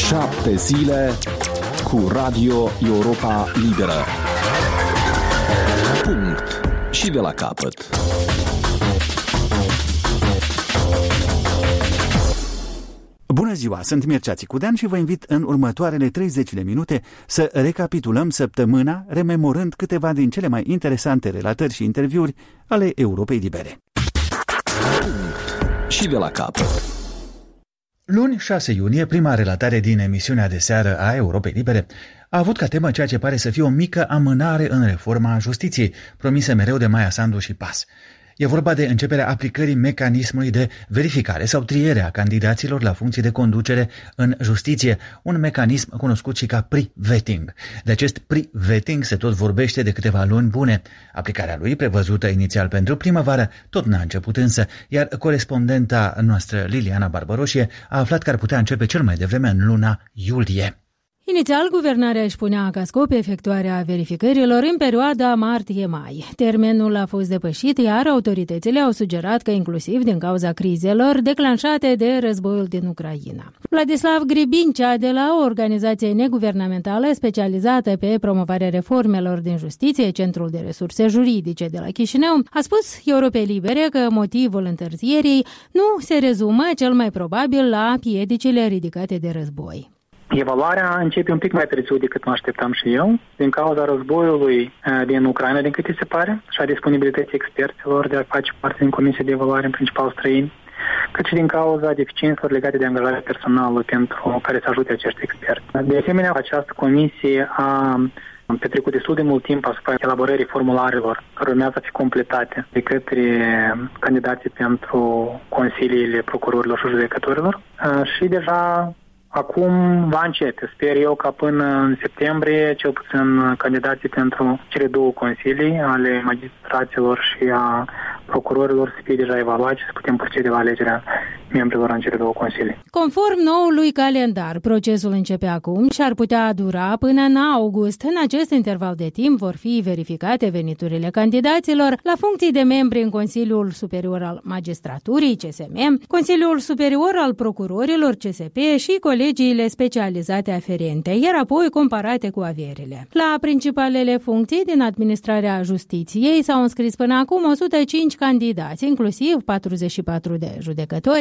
7 zile cu Radio Europa Liberă. Punct. Și de la capăt. Bună ziua, sunt Mircea Țicudean și vă invit în următoarele 30 de minute să recapitulăm săptămâna, rememorând câteva din cele mai interesante relatări și interviuri ale Europei Libere. Punct. Și de la capăt. Luni, 6 iunie, prima relatare din emisiunea de seară a Europei Libere a avut ca temă ceea ce pare să fie o mică amânare în reforma justiției, promisă mereu de Maia Sandu și PAS. E vorba de începerea aplicării mecanismului de verificare sau triere a candidaților la funcții de conducere în justiție, un mecanism cunoscut și ca pre-vetting. De acest pre-vetting se tot vorbește de câteva luni bune. Aplicarea lui, prevăzută inițial pentru primăvară, tot n-a început însă, iar corespondenta noastră Liliana Barbaroșie a aflat că ar putea începe cel mai devreme în luna iulie. Inițial, guvernarea își punea ca scop efectuarea verificărilor în perioada martie-mai. Termenul a fost depășit, iar autoritățile au sugerat că inclusiv din cauza crizelor declanșate de războiul din Ucraina. Vladislav Gribincea, de la o organizație neguvernamentală specializată pe promovarea reformelor din justiție, Centrul de Resurse Juridice de la Chișinău, a spus Europei Libere că motivul întârzierii nu se rezumă cel mai probabil la piedicile ridicate de război. Evaluarea începe un pic mai târziu decât mă așteptam și eu, din cauza războiului din Ucraina, din câte se pare, și a disponibilității experților de a face parte din Comisia de Evaluare, în principal străini, cât și din cauza deficiențelor legate de angajarea personală pentru care să ajute acești experți. De asemenea, această comisie a petrecut destul de mult timp asupra elaborării formularelor care urmează să fie completate de către candidații pentru consiliile procurorilor și judecătorilor și deja acum va începe. Sper eu ca până în septembrie, cel puțin candidații pentru cele două consilii ale magistraților și a procurorilor să fie deja evaluați și să putem procede la alegerea membrilor în cele două consilii. Conform noului calendar, procesul începe acum și ar putea dura până în august. În acest interval de timp vor fi verificate veniturile candidaților la funcții de membri în Consiliul Superior al Magistraturii, CSM, Consiliul Superior al Procurorilor, CSP și colegiile specializate aferente, iar apoi comparate cu averile. La principalele funcții din administrarea justiției s-au înscris până acum 105 candidați, inclusiv 44 de judecători,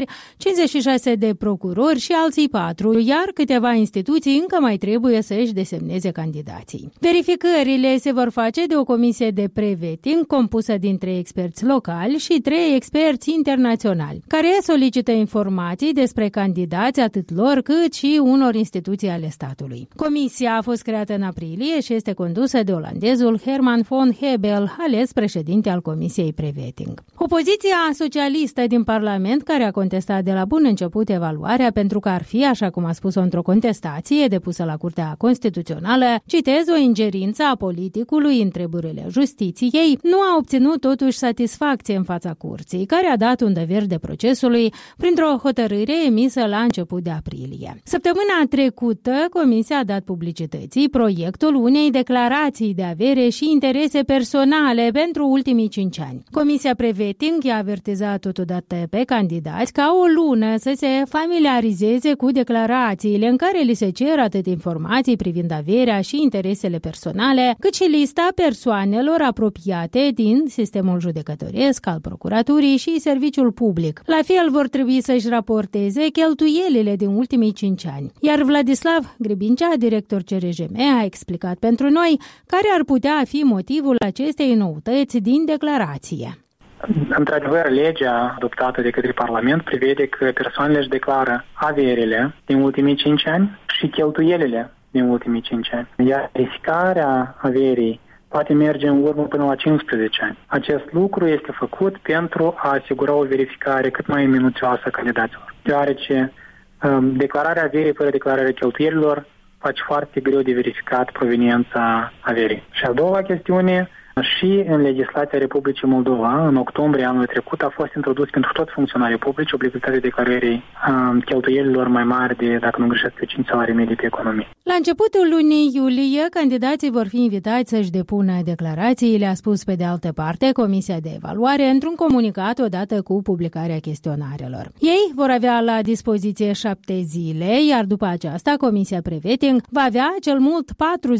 56 de procurori și alții 4, iar câteva instituții încă mai trebuie să își desemneze candidații. Verificările se vor face de o comisie de pre-vetting compusă din 3 experți locali și 3 experți internaționali, care solicită informații despre candidați atât lor cât și unor instituții ale statului. Comisia a fost creată în aprilie și este condusă de olandezul Herman von Hebel, ales președinte al Comisiei Pre-vetting. Opoziția socialistă din Parlament, care a contestat de la bun început evaluarea pentru că ar fi, așa cum a spus-o într-o contestație depusă la Curtea Constituțională, citez, o ingerință a politicului în treburile justiției, nu a obținut totuși satisfacție în fața curții, care a dat undă verde procesului printr-o hotărâre emisă la început de aprilie. Săptămâna trecută, Comisia a dat publicității proiectul unei declarații de avere și interese personale pentru ultimii 5 ani. Comisia Pre-vetting i-a avertizat totodată pe candidați ca o lună să se familiarizeze cu declarațiile în care li se cer atât informații privind averea și interesele personale, cât și lista persoanelor apropiate din sistemul judecătoresc, al procuraturii și serviciul public. La fel vor trebui să-și raporteze cheltuielile din ultimii 5 ani. Iar Vladislav Gribincea, director CRJM, a explicat pentru noi care ar putea fi motivul acestei noutăți din declarație. Într-adevăr, legea adoptată de către Parlament prevede că persoanele își declară averile din ultimii 5 ani și cheltuielile din ultimii 5 ani. Iar verificarea averii poate merge în urmă până la 15 ani. Acest lucru este făcut pentru a asigura o verificare cât mai minuțioasă a candidaților, deoarece declararea averii fără declararea cheltuielilor face foarte greu de verificat proveniența averii. Și a doua chestiune, Și în legislația Republicii Moldova, în octombrie anului trecut, a fost introdus pentru toți funcționarii publici obligativitatea declarării cheltuielilor mai mari de, dacă nu greșesc, 5 salarii medii pe economie. La începutul lunii iulie, candidații vor fi invitați să-și depună declarațiile, a spus pe de altă parte Comisia de Evaluare într-un comunicat odată cu publicarea chestionarelor. Ei vor avea la dispoziție 7 zile, iar după aceasta Comisia Preveting va avea cel mult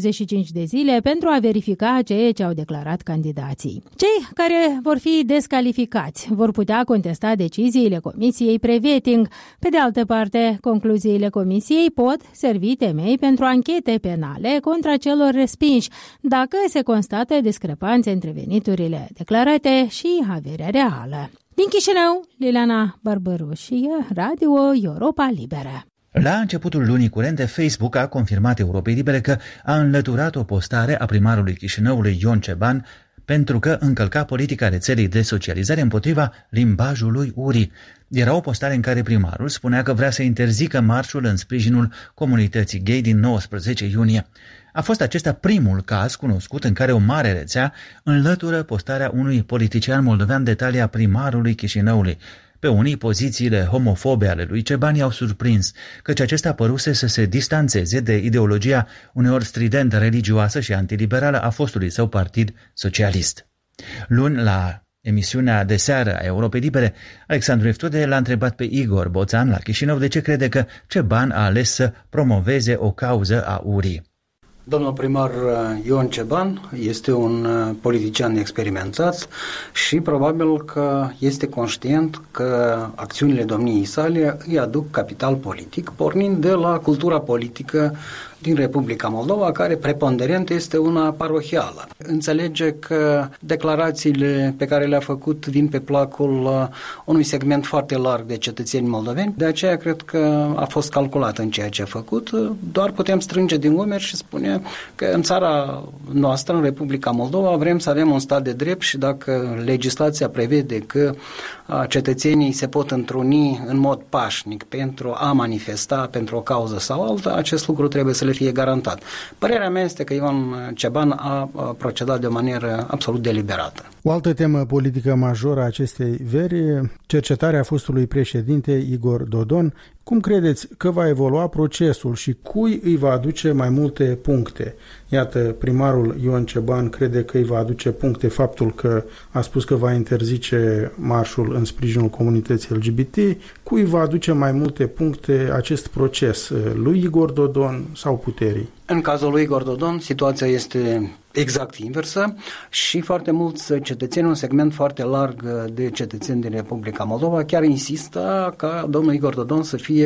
45 de zile pentru a verifica ceea ce au declarat candidații. Cei care vor fi descalificați vor putea contesta deciziile Comisiei Preveting. Pe de altă parte, concluziile Comisiei pot servi temei pentru anchete penale contra celor respinși, dacă se constată discrepanțe între veniturile declarate și averea reală. Din Chișinău, Liliana Barbărușie, Radio Europa Liberă. La începutul lunii curente, Facebook a confirmat Europei Libere că a înlăturat o postare a primarului Chișinăului Ion Ceban pentru că încălca politica rețelei de socializare împotriva limbajului urii. Era o postare în care primarul spunea că vrea să interzică marșul în sprijinul comunității gay din 19 iunie. A fost acesta primul caz cunoscut în care o mare rețea înlătură postarea unui politician moldovean, detalia primarului Chișinăului. Pe unii, pozițiile homofobe ale lui Ceban i-au surprins, căci acesta păruse să se distanțeze de ideologia uneori strident religioasă și antiliberală a fostului său partid socialist. Luni, la emisiunea de seară a Europei Libere, Alexandru Eftude l-a întrebat pe Igor Boțan la Chișinău de ce crede că Ceban a ales să promoveze o cauză a urii. Domnul primar Ion Ceban este un politician experimentat și probabil că este conștient că acțiunile domniei sale îi aduc capital politic, pornind de la cultura politică din Republica Moldova, care preponderent este una parohială. Înțelege că declarațiile pe care le-a făcut vin pe placul unui segment foarte larg de cetățeni moldoveni, de aceea cred că a fost calculat în ceea ce a făcut. Doar putem strânge din umeri și spune că în țara noastră, în Republica Moldova, vrem să avem un stat de drept și dacă legislația prevede că cetățenii se pot întruni în mod pașnic pentru a manifesta pentru o cauză sau alta, acest lucru trebuie să le fie garantat. Părerea mea este că Ion Ceban a procedat de o manieră absolut deliberată. O altă temă politică majoră a acestei veri, cercetarea fostului președinte Igor Dodon. Cum credeți că va evolua procesul și cui îi va aduce mai multe puncte? Iată, primarul Ion Ceban crede că îi va aduce puncte faptul că a spus că va interzice marșul în sprijinul comunității LGBT. Cui va aduce mai multe puncte acest proces? Lui Igor Dodon sau puterii? În cazul lui Igor Dodon, situația este exact inversă și foarte mulți cetățeni, un segment foarte larg de cetățeni din Republica Moldova, chiar insistă ca domnul Igor Dodon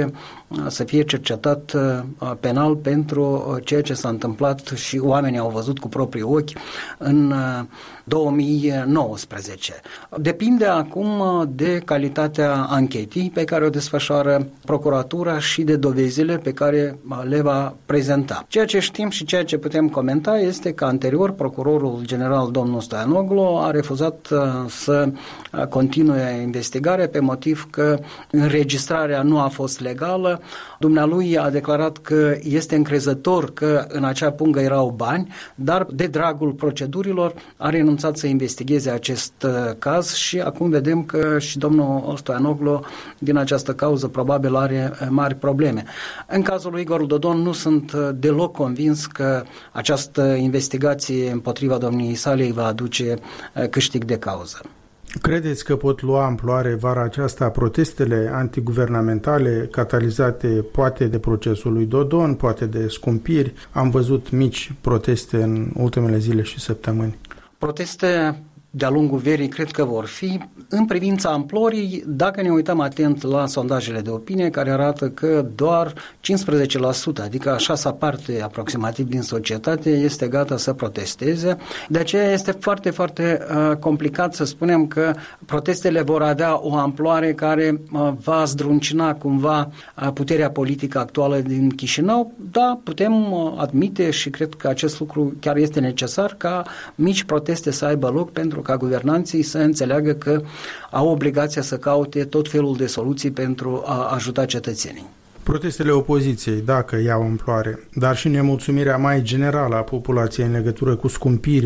să fie cercetat penal pentru ceea ce s-a întâmplat și oamenii au văzut cu proprii ochi în 2019. Depinde acum de calitatea anchetei pe care o desfășoară procuratura și de dovezile pe care le va prezenta. Ceea ce știm și ceea ce putem comenta este că anterior procurorul general domnul Stoianoglu a refuzat să continue investigarea pe motiv că înregistrarea nu a fost legală. Dumnealui a declarat că este încrezător că în acea pungă erau bani, dar de dragul procedurilor a renunțat să investigheze acest caz și acum vedem că și domnul Stoianoglu din această cauză probabil are mari probleme. În cazul lui Igor Dodon nu sunt deloc convins că această investigație împotriva domniei sale îi va aduce câștig de cauză. Credeți că pot lua amploare vara aceasta protestele antiguvernamentale catalizate poate de procesul lui Dodon, poate de scumpiri? Am văzut mici proteste în ultimele zile și săptămâni. Proteste de-a lungul verii cred că vor fi. În privința amplorii, dacă ne uităm atent la sondajele de opinie care arată că doar 15%, adică a șasea parte aproximativ din societate, este gata să protesteze. De aceea este foarte, foarte complicat să spunem că protestele vor avea o amploare care va zdruncina cumva puterea politică actuală din Chișinău. Da, putem admite și cred că acest lucru chiar este necesar ca mici proteste să aibă loc pentru ca guvernanții să înțeleagă că au obligația să caute tot felul de soluții pentru a ajuta cetățenii. Protestele opoziției, dacă iau amploare, dar și nemulțumirea mai generală a populației în legătură cu scumpirile,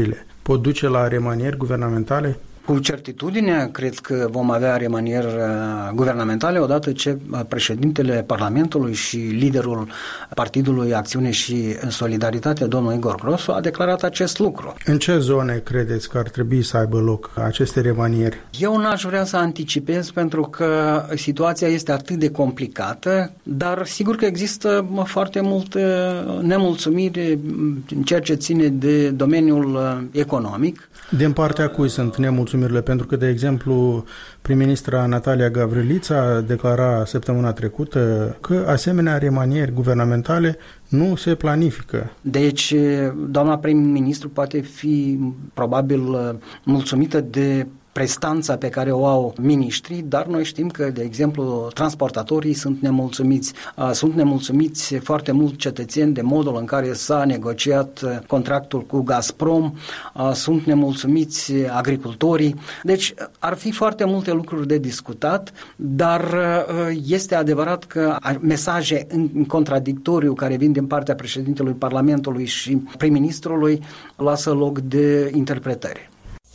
pot duce la remanieri guvernamentale? Cu certitudine, cred că vom avea remanieri guvernamentale odată ce președintele Parlamentului și liderul Partidului Acțiune și Solidaritate, domnul Igor Grosu, a declarat acest lucru. În ce zone credeți că ar trebui să aibă loc aceste remanieri? Eu n-aș vrea să anticipez pentru că situația este atât de complicată, dar sigur că există foarte multe nemulțumiri în ceea ce ține de domeniul economic. Din partea cui sunt nemulțumirile? Pentru că, de exemplu, prim-ministra Natalia Gavrilița declara săptămâna trecută că asemenea remanieri guvernamentale nu se planifică. Deci, doamna prim-ministru poate fi probabil mulțumită de prestanța pe care o au miniștrii, dar noi știm că, de exemplu, transportatorii sunt nemulțumiți. Sunt nemulțumiți foarte mult cetățeni de modul în care s-a negociat contractul cu Gazprom, sunt nemulțumiți agricultorii. Deci ar fi foarte multe lucruri de discutat, dar este adevărat că mesaje în contradictoriu care vin din partea președintelui Parlamentului și prim-ministrului lasă loc de interpretare.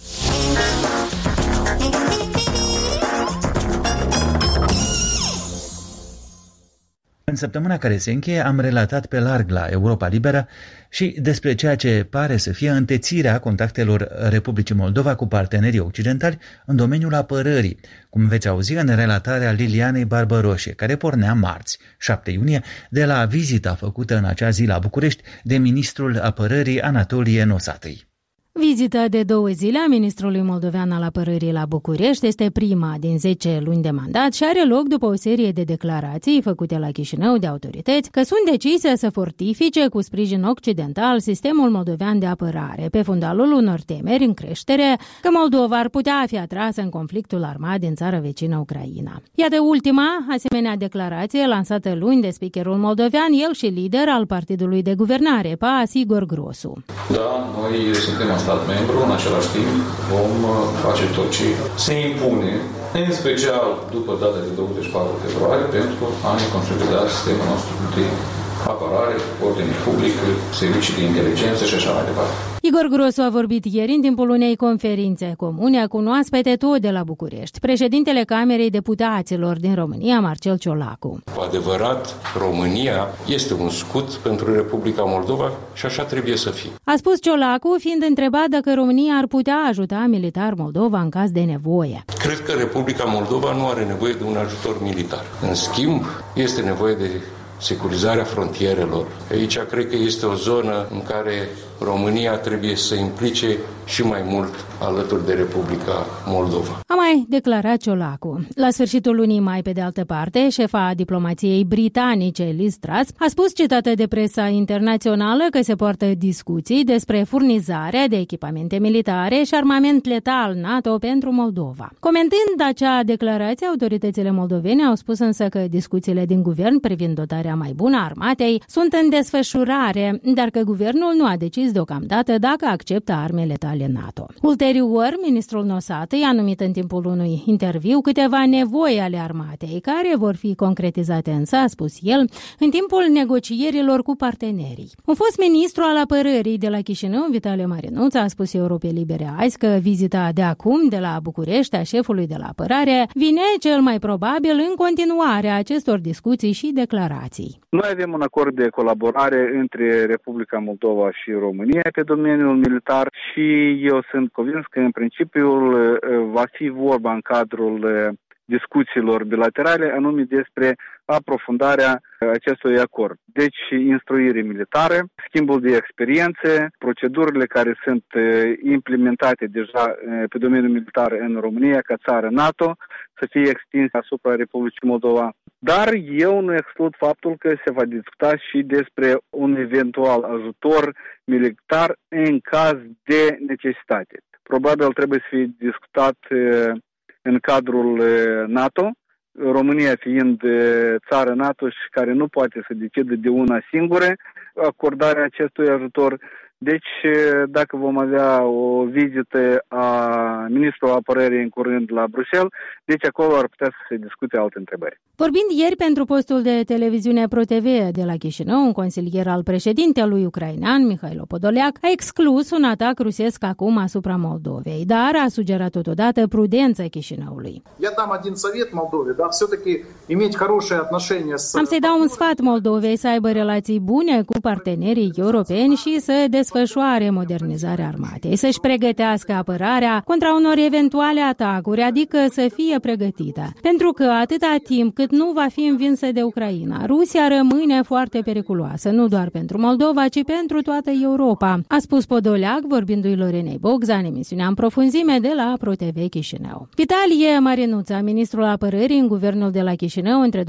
În săptămâna care se încheie am relatat pe larg la Europa Liberă și despre ceea ce pare să fie întețirea contactelor Republicii Moldova cu partenerii occidentali în domeniul apărării, cum veți auzi în relatarea Lilianei Barbaroșe, care pornea marți, 7 iunie, de la vizita făcută în acea zi la București de ministrul apărării Anatolie Nosatăi. Vizita de 2 zile a ministrului moldovean al apărării la București este prima din 10 luni de mandat și are loc după o serie de declarații făcute la Chișinău de autorități că sunt decise să fortifice cu sprijin occidental sistemul moldovean de apărare, pe fundalul unor temeri în creștere că Moldova ar putea fi atrasă în conflictul armat din țara vecină Ucraina. Iată ultima asemenea declarație lansată luni de speakerul moldovean, el și lider al partidului de guvernare, PAS, Igor Grosu. Da, noi suntem stat membru, în același timp vom face tot ce se impune, în special după data de 24 februarie, pentru a ne consolida sistemul nostru de apărare, ordine publică, servicii de inteligență și așa mai departe. Igor Grosu a vorbit ieri în timpul unei conferințe comune cu oaspete tot de la București, președintele Camerei Deputaților din România, Marcel Ciolacu. Cu adevărat, România este un scut pentru Republica Moldova și așa trebuie să fie. A spus Ciolacu, fiind întrebat dacă România ar putea ajuta militar Moldova în caz de nevoie. Cred că Republica Moldova nu are nevoie de un ajutor militar. În schimb, este nevoie de securizarea frontierelor. Aici cred că este o zonă în care România trebuie să implice și mai mult alături de Republica Moldova. A mai declarat Ciolacu. La sfârșitul lunii mai, pe de altă parte, șefa diplomației britanice, Liz Truss, a spus, citată de presa internațională, că se poartă discuții despre furnizarea de echipamente militare și armament letal NATO pentru Moldova. Comentând acea declarație, autoritățile moldovene au spus însă că discuțiile din guvern privind dotarea mai bună a armatei sunt în desfășurare, dar că guvernul nu a decis deocamdată dacă acceptă arme letale NATO. Ulterior, ministrul Nosatăi a numit în timpul unui interviu câteva nevoi ale armatei, care vor fi concretizate însă, a spus el, în timpul negocierilor cu partenerii. Un fost ministru al apărării de la Chișinău, Vitale Marinuț, a spus Europei Libere azi că vizita de acum de la București a șefului de la apărare vine cel mai probabil în continuarea acestor discuții și declarații. Noi avem un acord de colaborare între Republica Moldova și România pe domeniul militar și eu sunt convins că în principiul va fi vorba în cadrul discuțiilor bilaterale anume despre aprofundarea acestui acord. Deci, instruire militară, schimbul de experiențe, procedurile care sunt implementate deja pe domeniul militar în România ca țară NATO să fie extinse asupra Republicii Moldova. Dar eu nu exclud faptul că se va discuta și despre un eventual ajutor militar în caz de necesitate. Probabil trebuie să fie discutat în cadrul NATO, România fiind țară NATO și care nu poate să decide de una singură acordarea acestui ajutor, Deci, dacă vom avea o vizită a ministrului apărării în curând la Bruxelles, deci acolo ar putea să se discute alte întrebări. Vorbind ieri pentru postul de televiziune ProTV de la Chișinău, un consilier al președintelui ucrainean, Mihailo Podolyak, a exclus un atac rusesc acum asupra Moldovei, dar a sugerat totodată prudență Chișinăului. Am să-i dau un sfat Moldovei să aibă relații bune cu partenerii europeni și să desfășoare modernizarea armatei, să-și pregătească apărarea contra unor eventuale atacuri, adică să fie pregătită. Pentru că atâta timp cât nu va fi învinsă de Ucraina, Rusia rămâne foarte periculoasă, nu doar pentru Moldova, ci pentru toată Europa, a spus Podolyak, vorbindu-i Lorenei Bogza în emisiunea În profunzime de la ProTV Chișinău. Vitalie Marinuța, ministrul apărării în guvernul de la Chișinău între 2009-2014,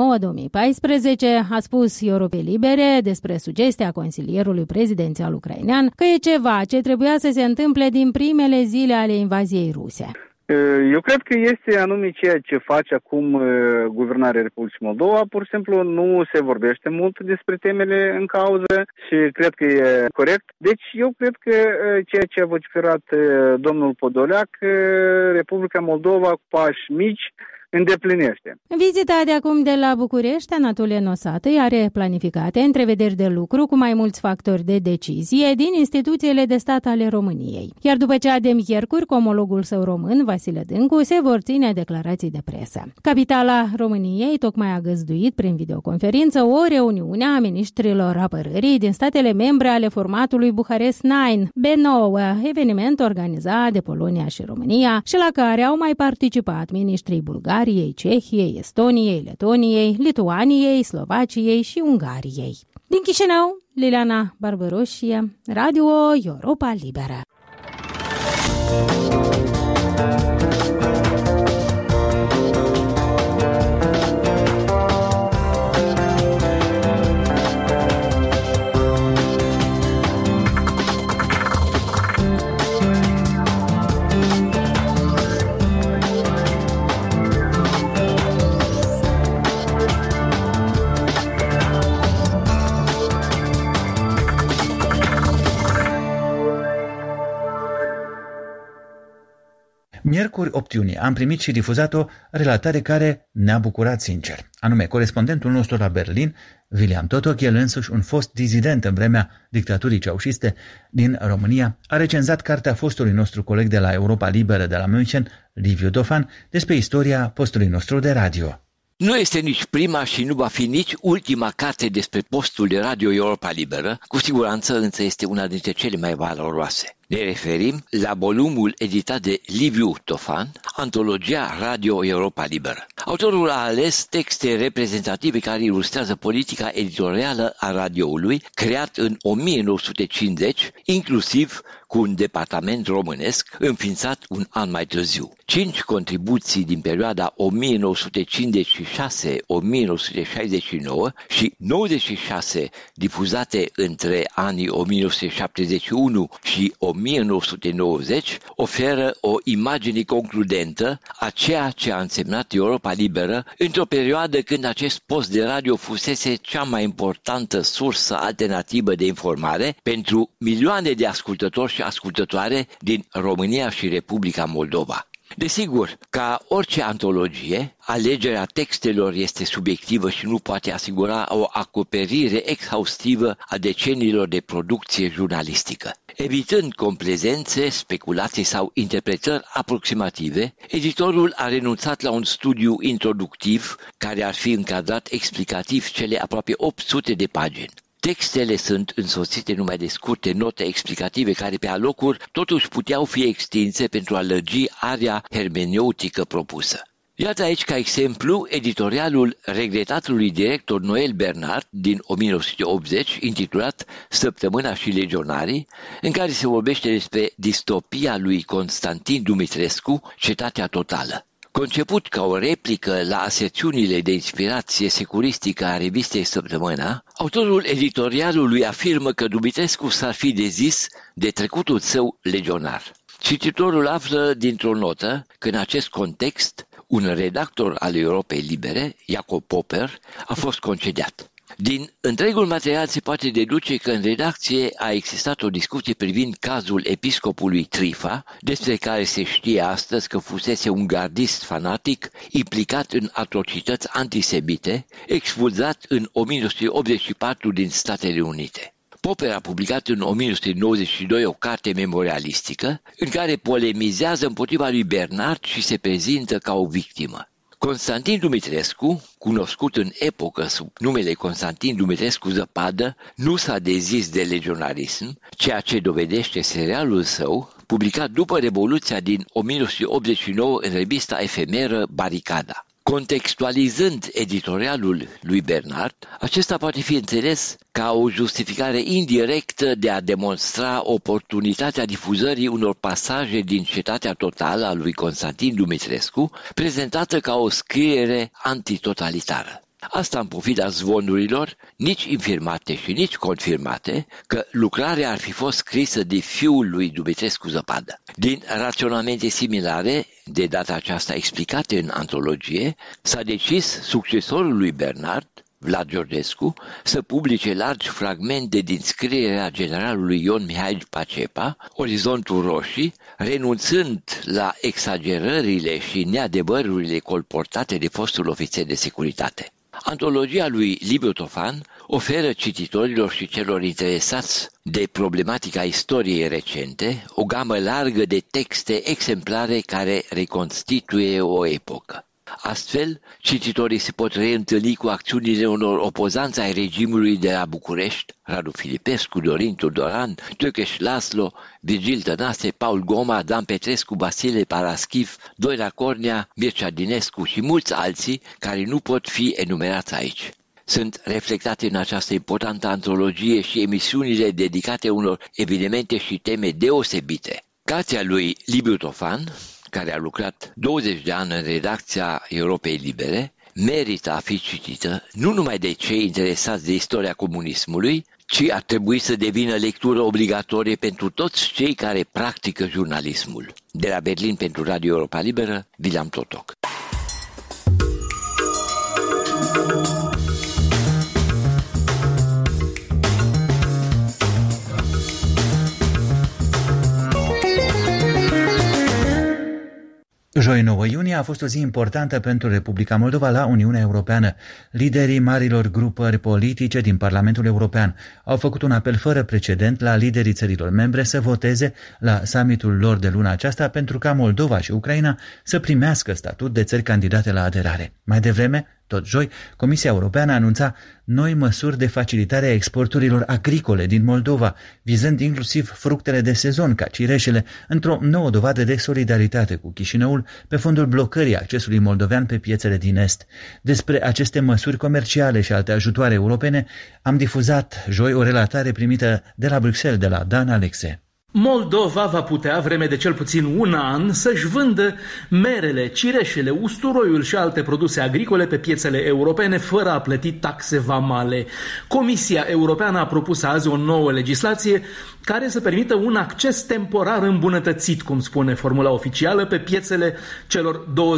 a spus Europei Libere despre sugestia consilierului prezidențial ucrainean că e ceva ce trebuia să se întâmple din primele zile ale invaziei ruse. Eu cred că este anume ceea ce face acum guvernarea Republicii Moldova. Pur și simplu nu se vorbește mult despre temele în cauză și cred că e corect. Deci eu cred că ceea ce a vociferat domnul Podolyak, Republica Moldova cu pași mici îndeplinește. Vizita de acum de la București, Anatole Nosatăi, are planificate întrevederi de lucru cu mai mulți factori de decizie din instituțiile de stat ale României. Iar după cea de miercuri, cu omologul său român, Vasile Dâncu, se vor ține declarații de presă. Capitala României tocmai a găzduit prin videoconferință o reuniune a ministrilor apărării din statele membre ale formatului Bucharest 9, B9, eveniment organizat de Polonia și România și la care au mai participat ministrii bulgari, Cehiei, Estoniei, Letoniei, Lituaniei, Slovaciei și Ungariei. Din Chișinău, Liliana Barbaroșie, Radio Europa Liberă. Miercuri 8 iunie am primit și difuzat o relatare care ne-a bucurat sincer. Anume, corespondentul nostru la Berlin, William Totok, el însuși un fost dizident în vremea dictaturii ceaușiste din România, a recenzat cartea fostului nostru coleg de la Europa Liberă de la München, Liviu Dofan, despre istoria postului nostru de radio. Nu este nici prima și nu va fi nici ultima carte despre postul de Radio Europa Liberă, cu siguranță însă este una dintre cele mai valoroase. Ne referim la volumul editat de Liviu Dofan, Antologia Radio Europa Liberă. Autorul a ales texte reprezentative care ilustrează politica editorială a radioului, creat în 1950, inclusiv cu un departament românesc înființat un an mai târziu. 5 contribuții din perioada 1956-1969 și 96 difuzate între anii 1971 și 1990 oferă o imagine concludentă a ceea ce a însemnat Europa Liberă într-o perioadă când acest post de radio fusese cea mai importantă sursă alternativă de informare pentru milioane de ascultători și ascultătoare din România și Republica Moldova. Desigur, ca orice antologie, alegerea textelor este subiectivă și nu poate asigura o acoperire exhaustivă a deceniilor de producție jurnalistică. Evitând complezențe, speculații sau interpretări aproximative, editorul a renunțat la un studiu introductiv care ar fi încadrat explicativ cele aproape 800 de pagini. Textele sunt însoțite numai de scurte note explicative care pe alocuri totuși puteau fi extinse pentru a lărgi area hermeneutică propusă. Iată aici ca exemplu editorialul regretatului director Noel Bernard din 1980, intitulat Săptămâna și legionarii, în care se vorbește despre distopia lui Constantin Dumitrescu, Cetatea totală. Conceput ca o replică la aserțiunile de inspirație securistică a revistei Săptămâna, autorul editorialului afirmă că Dumitrescu s-ar fi dezis de trecutul său legionar. Cititorul află dintr-o notă că în acest context un redactor al Europei Libere, Jacob Popper, a fost concediat. Din întregul material se poate deduce că în redacție a existat o discuție privind cazul episcopului Trifa, despre care se știe astăzi că fusese un gardist fanatic implicat în atrocități antisemite, expulzat în 1984 din Statele Unite. Popper a publicat în 1992 o carte memorialistică în care polemizează împotriva lui Bernard și se prezintă ca o victimă. Constantin Dumitrescu, cunoscut în epocă sub numele Constantin Dumitrescu Zăpadă, nu s-a dezis de legionarism, ceea ce dovedește serialul său, publicat după Revoluția din 1989 în revista efemeră Baricada. Contextualizând editorialul lui Bernard, acesta poate fi înțeles ca o justificare indirectă de a demonstra oportunitatea difuzării unor pasaje din Cetatea Totală a lui Constantin Dumitrescu, prezentată ca o scriere antitotalitară. Asta în pofida zvonurilor, nici infirmate și nici confirmate, că lucrarea ar fi fost scrisă de fiul lui Dumitrescu Zăpadă. Din raționamente similare, de data aceasta explicate în antologie, s-a decis succesorul lui Bernard, Vlad Georgescu, să publice largi fragmente din scrierea generalului Ion Mihai Pacepa, Orizontul Roșii, renunțând la exagerările și neadevărurile colportate de fostul ofițer de securitate. Antologia lui Liviu Tofan oferă cititorilor și celor interesați de problematica istoriei recente o gamă largă de texte exemplare care reconstituie o epocă. Astfel, cititorii se pot reîntâlni cu acțiunile unor opozanți ai regimului de la București, Radu Filipescu, Dorin Tudoran, Tökeș Laslo, Virgil Tănase, Paul Goma, Dan Petrescu, Basile Paraschiv, Doina Cornea, Mircea Dinescu și mulți alții care nu pot fi enumerați aici. Sunt reflectate în această importantă antologie și emisiunile dedicate unor evenimente și teme deosebite. Cartea lui Liviu Tofan, care a lucrat 20 de ani în redacția Europei Libere, merită a fi citită nu numai de cei interesați de istoria comunismului, ci ar trebui să devină lectură obligatorie pentru toți cei care practică jurnalismul. De la Berlin pentru Radio Europa Liberă, William Totoc. Joi 9 iunie a fost o zi importantă pentru Republica Moldova la Uniunea Europeană. Liderii marilor grupări politice din Parlamentul European au făcut un apel fără precedent la liderii țărilor membre să voteze la summitul lor de luna aceasta pentru ca Moldova și Ucraina să primească statut de țări candidate la aderare. Mai devreme, tot joi, Comisia Europeană anunța noi măsuri de facilitare a exporturilor agricole din Moldova, vizând inclusiv fructele de sezon ca cireșele, într-o nouă dovadă de solidaritate cu Chișinăul pe fondul blocării accesului moldovean pe piețele din Est. Despre aceste măsuri comerciale și alte ajutoare europene am difuzat joi o relatare primită de la Bruxelles de la Dan Alexe. Moldova va putea, vreme de cel puțin un an, să-și vândă merele, cireșele, usturoiul și alte produse agricole pe piețele europene fără a plăti taxe vamale. Comisia Europeană a propus azi o nouă legislație care să permită un acces temporar îmbunătățit, cum spune formula oficială, pe piețele celor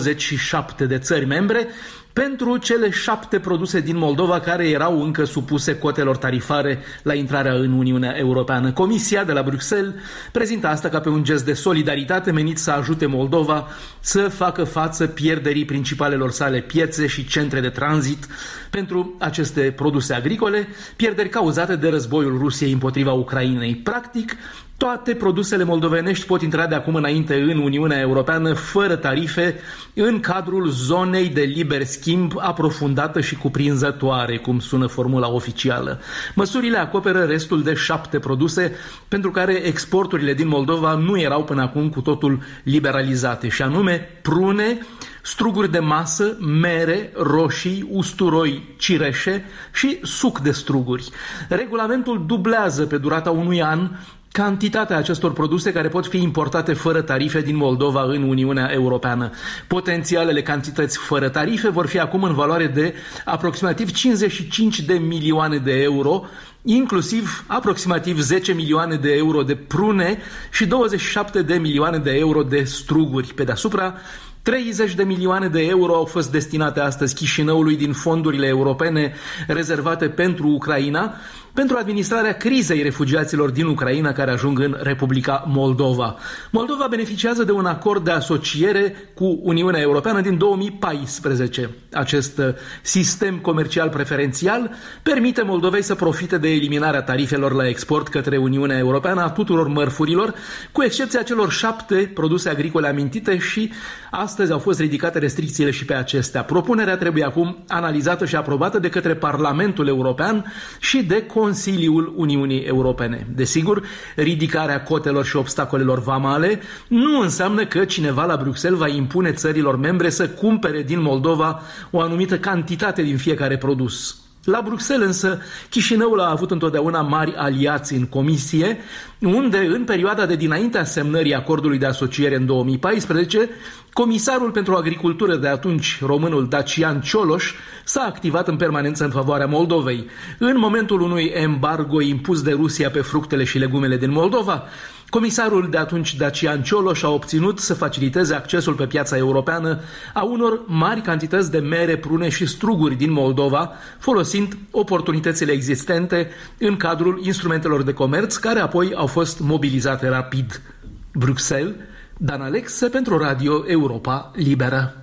27 de țări membre, pentru cele 7 produse din Moldova care erau încă supuse cotelor tarifare la intrarea în Uniunea Europeană. Comisia de la Bruxelles prezintă asta ca pe un gest de solidaritate menit să ajute Moldova să facă față pierderii principalelor sale piețe și centre de tranzit pentru aceste produse agricole, pierderi cauzate de războiul Rusiei împotriva Ucrainei. Practic, toate produsele moldovenești pot intra de acum înainte în Uniunea Europeană fără tarife în cadrul zonei de liber schimb aprofundată și cuprinzătoare, cum sună formula oficială. Măsurile acoperă restul de 7 produse pentru care exporturile din Moldova nu erau până acum cu totul liberalizate, și anume prune, struguri de masă, mere, roșii, usturoi, cireșe și suc de struguri. Regulamentul dublează pe durata unui an cantitatea acestor produse care pot fi importate fără tarife din Moldova în Uniunea Europeană. Potențialele cantități fără tarife vor fi acum în valoare de aproximativ 55 de milioane de euro, inclusiv aproximativ 10 milioane de euro de prune și 27 de milioane de euro de struguri. Pe deasupra, 30 de milioane de euro au fost destinate astăzi Chișinăului din fondurile europene rezervate pentru Ucraina, pentru administrarea crizei refugiaților din Ucraina care ajung în Republica Moldova. Moldova beneficiază de un acord de asociere cu Uniunea Europeană din 2014. Acest sistem comercial preferențial permite Moldovei să profite de eliminarea tarifelor la export către Uniunea Europeană a tuturor mărfurilor, cu excepția celor 7 produse agricole amintite, și astăzi au fost ridicate restricțiile și pe acestea. Propunerea trebuie acum analizată și aprobată de către Parlamentul European și de Consiliul Uniunii Europene. Desigur, ridicarea cotelor și obstacolelor vamale nu înseamnă că cineva la Bruxelles va impune țărilor membre să cumpere din Moldova o anumită cantitate din fiecare produs. La Bruxelles însă, Chișinăul a avut întotdeauna mari aliați în comisie, unde, în perioada de dinaintea semnării acordului de asociere în 2014, comisarul pentru agricultură de atunci, românul Dacian Cioloș, s-a activat în permanență în favoarea Moldovei. În momentul unui embargo impus de Rusia pe fructele și legumele din Moldova, comisarul de atunci Dacian Cioloș a obținut să faciliteze accesul pe piața europeană a unor mari cantități de mere, prune și struguri din Moldova, folosind oportunitățile existente în cadrul instrumentelor de comerț, care apoi au fost mobilizate rapid. Bruxelles, Dan Alexe pentru Radio Europa Liberă.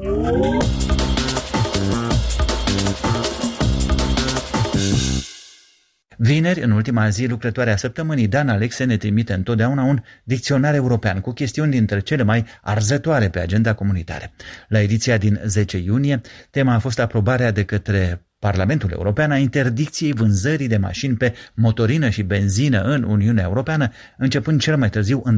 Vineri, în ultima zi, lucrătoarea săptămânii, Dan Alexe ne trimite întotdeauna un dicționar european cu chestiuni dintre cele mai arzătoare pe agenda comunitară. La ediția din 10 iunie, tema a fost aprobarea de către Parlamentul European a interdicției vânzării de mașini pe motorină și benzină în Uniunea Europeană, începând cel mai târziu în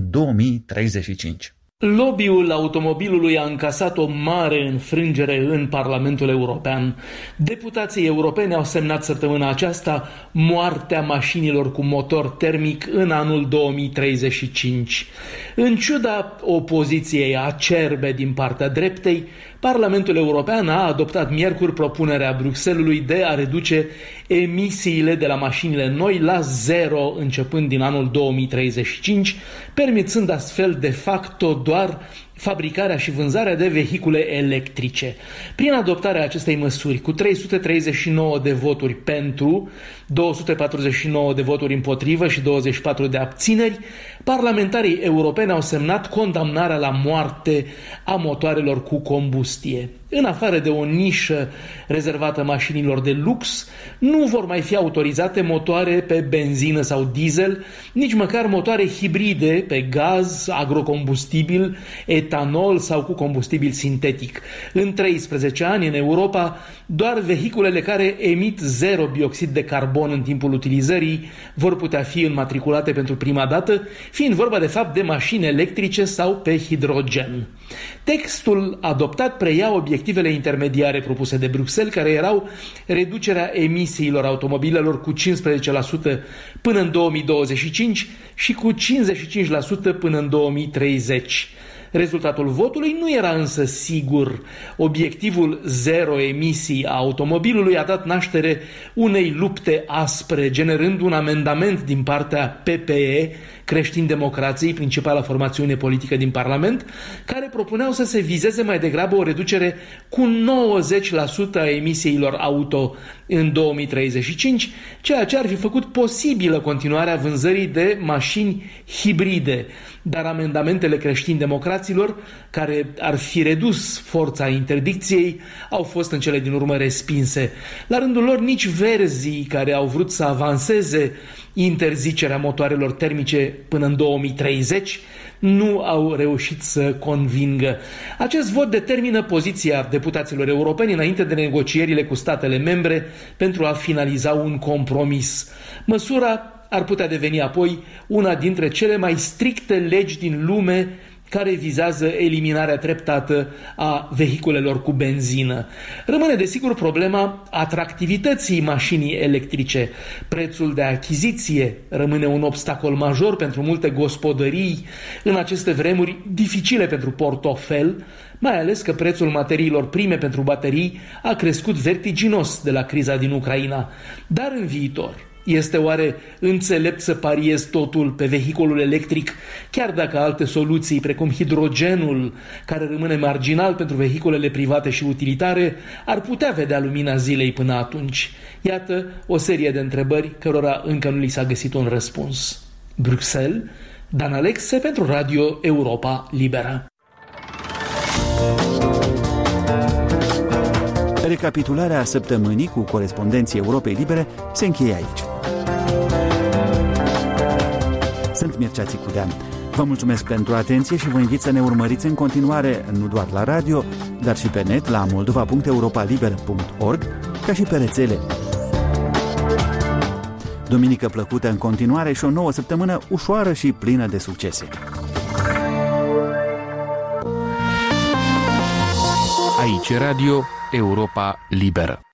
2035. Lobby-ul automobilului a încasat o mare înfrângere în Parlamentul European. Deputații europeni au semnat săptămâna aceasta moartea mașinilor cu motor termic în anul 2035. În ciuda opoziției acerbe din partea dreptei, Parlamentul European a adoptat miercuri propunerea Bruxellesului de a reduce emisiile de la mașinile noi la 0 începând din anul 2035, permițând astfel de facto doar fabricarea și vânzarea de vehicule electrice. Prin adoptarea acestei măsuri, cu 339 de voturi pentru, 249 de voturi împotrivă și 24 de abțineri, parlamentarii europeni au semnat condamnarea la moarte a motoarelor cu combustie. În afară de o nișă rezervată mașinilor de lux, nu vor mai fi autorizate motoare pe benzină sau diesel, nici măcar motoare hibride pe gaz, agrocombustibil, etanol sau cu combustibil sintetic. În 13 ani, în Europa, doar vehiculele care emit 0 bioxid de carbon în timpul utilizării vor putea fi înmatriculate pentru prima dată, fiind vorba de fapt de mașini electrice sau pe hidrogen. Textul adoptat preia obiectivele intermediare propuse de Bruxelles, care erau reducerea emisiilor automobilelor cu 15% până în 2025 și cu 55% până în 2030. Rezultatul votului nu era însă sigur. Obiectivul 0 emisii a automobilului a dat naștere unei lupte aspre, generând un amendament din partea PPE, Creștini-Democrații, principala formațiune politică din Parlament, care propuneau să se vizeze mai degrabă o reducere cu 90% a emisiilor auto în 2035, ceea ce ar fi făcut posibilă continuarea vânzării de mașini hibride. Dar amendamentele creștini-democraților, care ar fi redus forța interdicției, au fost în cele din urmă respinse. La rândul lor, nici verzii, care au vrut să avanseze interzicerea motoarelor termice până în 2030, nu au reușit să convingă. Acest vot determină poziția deputaților europeni înainte de negocierile cu statele membre pentru a finaliza un compromis. Măsura ar putea deveni apoi una dintre cele mai stricte legi din lume care vizează eliminarea treptată a vehiculelor cu benzină. Rămâne desigur problema atractivității mașinii electrice. Prețul de achiziție rămâne un obstacol major pentru multe gospodării în aceste vremuri dificile pentru portofel, mai ales că prețul materiilor prime pentru baterii a crescut vertiginos de la criza din Ucraina. Dar în viitor, Este oare înțelept să pariezi totul pe vehiculul electric, chiar dacă alte soluții, precum hidrogenul, care rămâne marginal pentru vehiculele private și utilitare, ar putea vedea lumina zilei până atunci? Iată o serie de întrebări cărora încă nu li s-a găsit un răspuns. Bruxelles, Dan Alexe pentru Radio Europa Liberă. Recapitularea săptămânii cu corespondenții Europei Libere se încheie aici. Sunt Mircea Țicudean. Vă mulțumesc pentru atenție și vă invit să ne urmăriți în continuare, nu doar la radio, dar și pe net la moldova.europaliber.org, ca și pe rețele. Duminică plăcută în continuare și o nouă săptămână ușoară și plină de succese. Aici Radio Europa Liberă.